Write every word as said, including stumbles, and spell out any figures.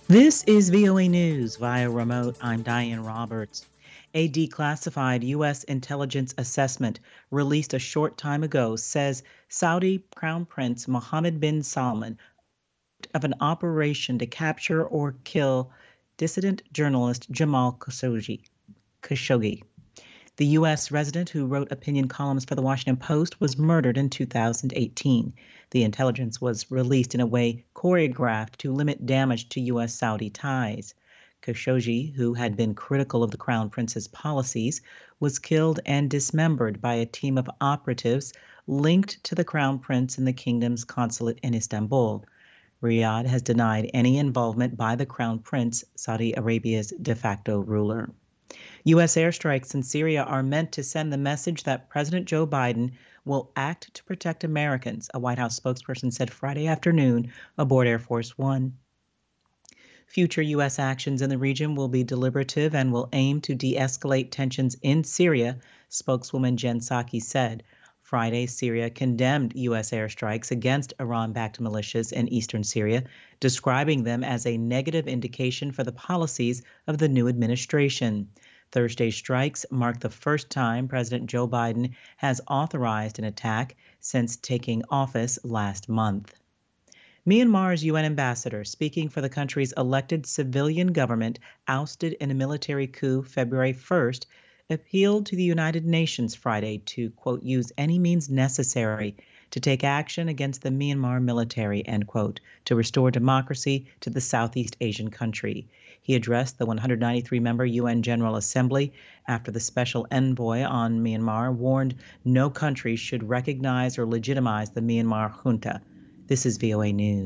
This is V O A News via remote. I'm Diane Roberts. A declassified U S intelligence assessment released a short time ago says Saudi Crown Prince Mohammed bin Salman of an operation to capture or kill dissident journalist Jamal Khashoggi. Khashoggi. The U S resident who wrote opinion columns for the Washington Post was murdered in two thousand eighteen. The intelligence was released in a way choreographed to limit damage to U S Saudi ties. Khashoggi, who had been critical of the Crown Prince's policies, was killed and dismembered by a team of operatives linked to the Crown Prince in the kingdom's consulate in Istanbul. Riyadh has denied any involvement by the Crown Prince, Saudi Arabia's de facto ruler. U S airstrikes in Syria are meant to send the message that President Joe Biden will act to protect Americans, a White House spokesperson said Friday afternoon aboard Air Force One. Future U S actions in the region will be deliberative and will aim to de-escalate tensions in Syria, spokeswoman Jen Psaki said. Friday, Syria condemned U S airstrikes against Iran-backed militias in eastern Syria, describing them as a negative indication for the policies of the new administration. Thursday's strikes mark the first time President Joe Biden has authorized an attack since taking office last month. Myanmar's U N ambassador, speaking for the country's elected civilian government ousted in a military coup February first, appealed to the United Nations Friday to, quote, use any means necessary to take action against the Myanmar military, end quote, to restore democracy to the Southeast Asian country. He addressed the one hundred ninety-three member U N General Assembly after the special envoy on Myanmar warned no country should recognize or legitimize the Myanmar junta. This is V O A News.